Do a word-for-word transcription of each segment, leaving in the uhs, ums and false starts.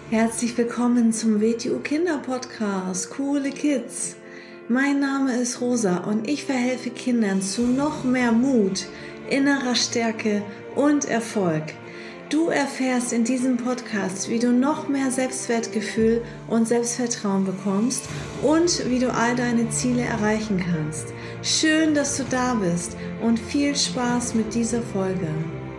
Herzlich willkommen zum W T U Kinder Podcast, Coole Kids. Mein Name ist Rosa und ich verhelfe Kindern zu noch mehr Mut, innerer Stärke und Erfolg. Du erfährst in diesem Podcast, wie du noch mehr Selbstwertgefühl und Selbstvertrauen bekommst und wie du all deine Ziele erreichen kannst. Schön, dass du da bist und viel Spaß mit dieser Folge.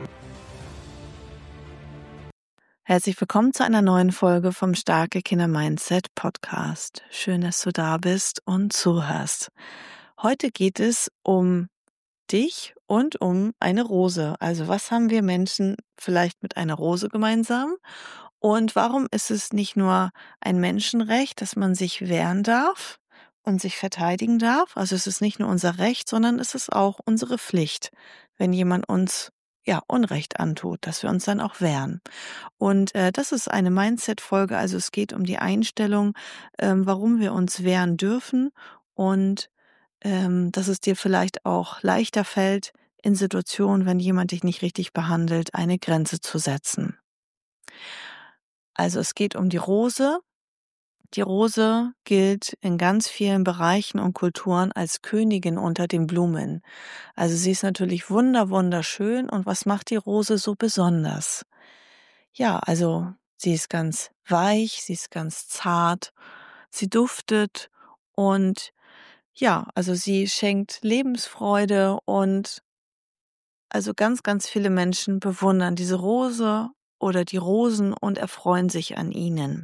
Herzlich willkommen zu einer neuen Folge vom Starke Kinder Mindset Podcast. Schön, dass du da bist und zuhörst. Heute geht es um dich und um eine Rose. Also was haben wir Menschen vielleicht mit einer Rose gemeinsam? Und warum ist es nicht nur ein Menschenrecht, dass man sich wehren darf und sich verteidigen darf? Also es ist nicht nur unser Recht, sondern es ist auch unsere Pflicht, wenn jemand uns ja Unrecht antut, dass wir uns dann auch wehren. Und äh, das ist eine Mindset-Folge, also es geht um die Einstellung, ähm, warum wir uns wehren dürfen und ähm, dass es dir vielleicht auch leichter fällt, in Situationen, wenn jemand dich nicht richtig behandelt, eine Grenze zu setzen. Also es geht um die Rose. Die Rose gilt in ganz vielen Bereichen und Kulturen als Königin unter den Blumen. Also sie ist natürlich wunder, wunderschön. Und was macht die Rose so besonders? Ja, also sie ist ganz weich, sie ist ganz zart, sie duftet und ja, also sie schenkt Lebensfreude und also ganz, ganz viele Menschen bewundern diese Rose oder die Rosen und erfreuen sich an ihnen.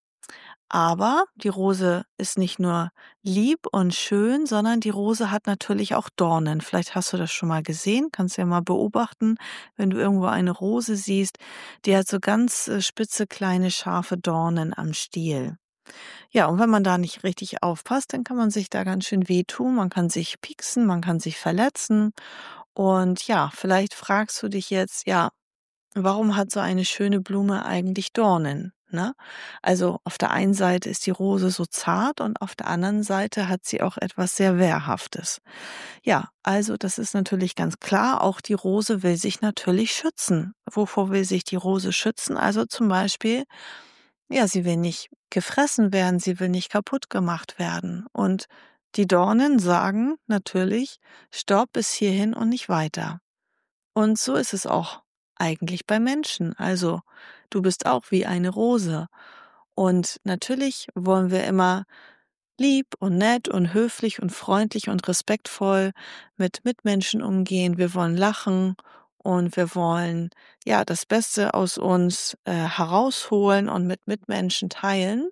Aber die Rose ist nicht nur lieb und schön, sondern die Rose hat natürlich auch Dornen. Vielleicht hast du das schon mal gesehen, kannst ja mal beobachten, wenn du irgendwo eine Rose siehst, die hat so ganz äh, spitze, kleine, scharfe Dornen am Stiel. Ja, und wenn man da nicht richtig aufpasst, dann kann man sich da ganz schön wehtun, man kann sich pieksen, man kann sich verletzen. Und ja, vielleicht fragst du dich jetzt, ja, warum hat so eine schöne Blume eigentlich Dornen? Ne? Also auf der einen Seite ist die Rose so zart und auf der anderen Seite hat sie auch etwas sehr Wehrhaftes. Ja, also das ist natürlich ganz klar, auch die Rose will sich natürlich schützen. Wovor will sich die Rose schützen? Also zum Beispiel, ja, sie will nicht gefressen werden, sie will nicht kaputt gemacht werden. Und die Dornen sagen natürlich, stopp bis hierhin und nicht weiter. Und so ist es auch eigentlich bei Menschen. Also, du bist auch wie eine Rose. Und natürlich wollen wir immer lieb und nett und höflich und freundlich und respektvoll mit Mitmenschen umgehen. Wir wollen lachen und wir wollen ja das Beste aus uns äh, herausholen und mit Mitmenschen teilen.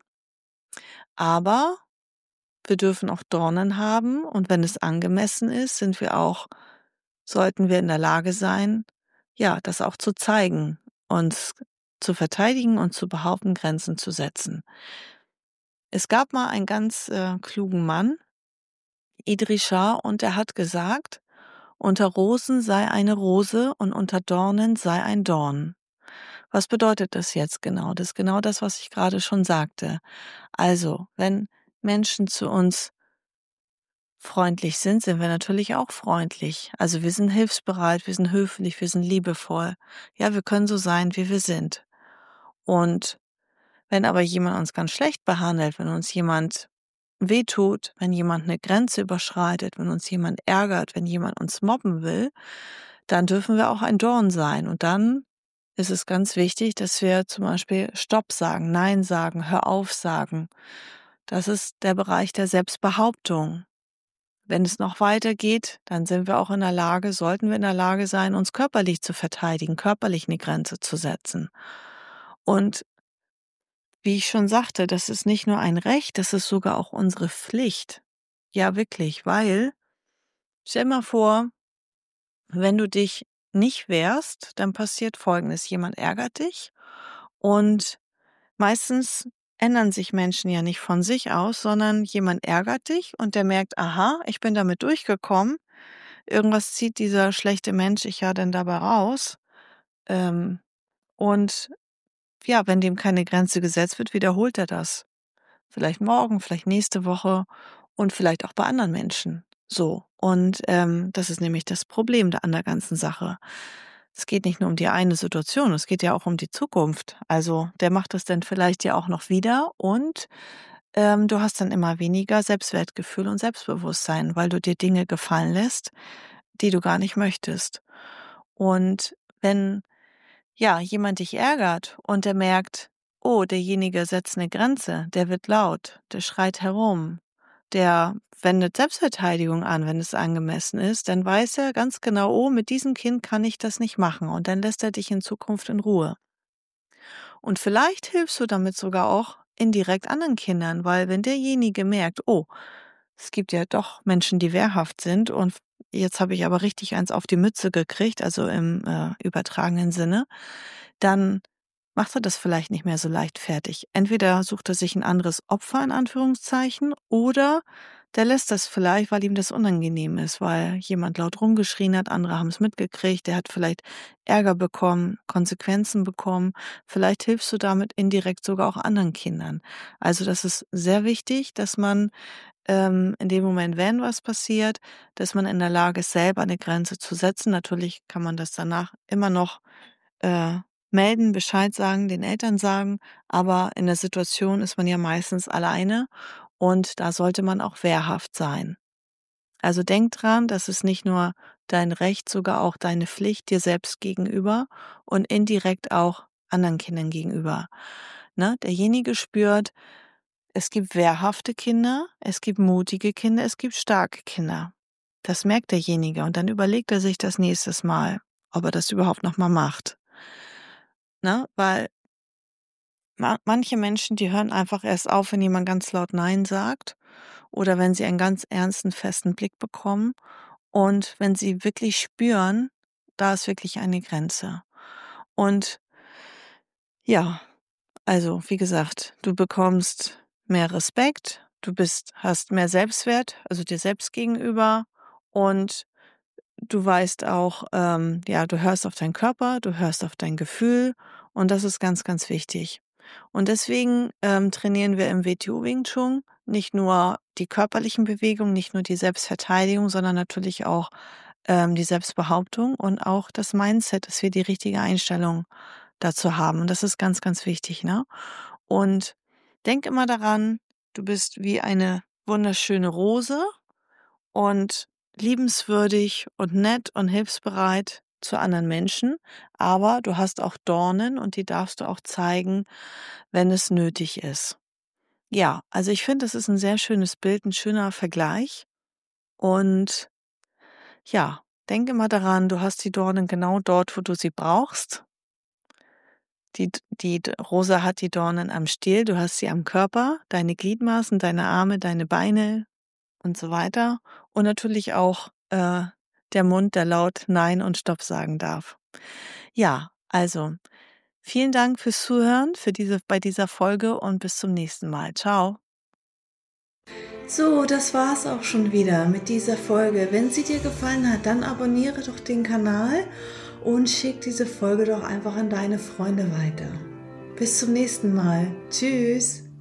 Aber wir dürfen auch Dornen haben und wenn es angemessen ist, sind wir auch, sollten wir in der Lage sein, ja, das auch zu zeigen, uns zu verteidigen und zu behaupten, Grenzen zu setzen. Es gab mal einen ganz äh, klugen Mann, Idrisha, und er hat gesagt, unter Rosen sei eine Rose und unter Dornen sei ein Dorn. Was bedeutet das jetzt genau? Das ist genau das, was ich gerade schon sagte. Also, wenn Menschen zu uns freundlich sind, sind wir natürlich auch freundlich. Also wir sind hilfsbereit, wir sind höflich, wir sind liebevoll. Ja, wir können so sein, wie wir sind. Und wenn aber jemand uns ganz schlecht behandelt, wenn uns jemand wehtut, wenn jemand eine Grenze überschreitet, wenn uns jemand ärgert, wenn jemand uns mobben will, dann dürfen wir auch ein Dorn sein. Und dann ist es ganz wichtig, dass wir zum Beispiel Stopp sagen, Nein sagen, Hör auf sagen. Das ist der Bereich der Selbstbehauptung. Wenn es noch weitergeht, dann sind wir auch in der Lage, sollten wir in der Lage sein, uns körperlich zu verteidigen, körperlich eine Grenze zu setzen. Und wie ich schon sagte, das ist nicht nur ein Recht, das ist sogar auch unsere Pflicht. Ja, wirklich, weil, stell mal vor, wenn du dich nicht wehrst, dann passiert Folgendes. Jemand ärgert dich und meistens ändern sich Menschen ja nicht von sich aus, sondern jemand ärgert dich und der merkt, aha, ich bin damit durchgekommen. Irgendwas zieht dieser schlechte Mensch ich ja dann dabei raus. Ähm, und ja, wenn dem keine Grenze gesetzt wird, wiederholt er das. Vielleicht morgen, vielleicht nächste Woche und vielleicht auch bei anderen Menschen. So. Und ähm, das ist nämlich das Problem da an der ganzen Sache. es geht nicht nur um die eine Situation, es geht ja auch um die Zukunft. Also der macht das dann vielleicht ja auch noch wieder und ähm, du hast dann immer weniger Selbstwertgefühl und Selbstbewusstsein, weil du dir Dinge gefallen lässt, die du gar nicht möchtest. Und wenn ja jemand dich ärgert und der merkt, oh, derjenige setzt eine Grenze, der wird laut, der schreit herum, der wendet Selbstverteidigung an, wenn es angemessen ist, dann weiß er ganz genau, oh, mit diesem Kind kann ich das nicht machen und dann lässt er dich in Zukunft in Ruhe. Und vielleicht hilfst du damit sogar auch indirekt anderen Kindern, weil wenn derjenige merkt, oh, es gibt ja doch Menschen, die wehrhaft sind und jetzt habe ich aber richtig eins auf die Mütze gekriegt, also im äh, übertragenen Sinne, dann macht er das vielleicht nicht mehr so leichtfertig. Entweder sucht er sich ein anderes Opfer in Anführungszeichen oder der lässt das vielleicht, weil ihm das unangenehm ist, weil jemand laut rumgeschrien hat, andere haben es mitgekriegt, der hat vielleicht Ärger bekommen, Konsequenzen bekommen. Vielleicht hilfst du damit indirekt sogar auch anderen Kindern. Also das ist sehr wichtig, dass man ähm, in dem Moment, wenn was passiert, dass man in der Lage ist, selber eine Grenze zu setzen. Natürlich kann man das danach immer noch äh, melden, Bescheid sagen, den Eltern sagen, aber in der Situation ist man ja meistens alleine und da sollte man auch wehrhaft sein. Also denk dran, das ist nicht nur dein Recht, sogar auch deine Pflicht dir selbst gegenüber und indirekt auch anderen Kindern gegenüber. Ne? Derjenige spürt, es gibt wehrhafte Kinder, es gibt mutige Kinder, es gibt starke Kinder. Das merkt derjenige und dann überlegt er sich das nächstes Mal, ob er das überhaupt nochmal macht. Ne? Weil ma manche Menschen, die hören einfach erst auf, wenn jemand ganz laut Nein sagt oder wenn sie einen ganz ernsten, festen Blick bekommen und wenn sie wirklich spüren, da ist wirklich eine Grenze. Und ja, also wie gesagt, du bekommst mehr Respekt, du bist hast mehr Selbstwert, also dir selbst gegenüber und du weißt auch, ähm, ja, du hörst auf deinen Körper, du hörst auf dein Gefühl und das ist ganz, ganz wichtig. Und deswegen ähm, trainieren wir im W T O Wing Chun nicht nur die körperlichen Bewegungen, nicht nur die Selbstverteidigung, sondern natürlich auch ähm, die Selbstbehauptung und auch das Mindset, dass wir die richtige Einstellung dazu haben. Und das ist ganz, ganz wichtig, ne? Und denk immer daran, du bist wie eine wunderschöne Rose und liebenswürdig und nett und hilfsbereit zu anderen Menschen, aber du hast auch Dornen und die darfst du auch zeigen, wenn es nötig ist. Ja, also ich finde, das ist ein sehr schönes Bild, ein schöner Vergleich und ja, denke mal daran, du hast die Dornen genau dort, wo du sie brauchst. Die die Rose hat die Dornen am Stiel, du hast sie am Körper, deine Gliedmaßen, deine Arme, deine Beine und so weiter. Und natürlich auch äh, der Mund, der laut Nein und Stopp sagen darf. Ja, also vielen Dank fürs Zuhören für diese, bei dieser Folge und bis zum nächsten Mal. Ciao. So, das war's auch schon wieder mit dieser Folge. Wenn sie dir gefallen hat, dann abonniere doch den Kanal und schick diese Folge doch einfach an deine Freunde weiter. Bis zum nächsten Mal. Tschüss.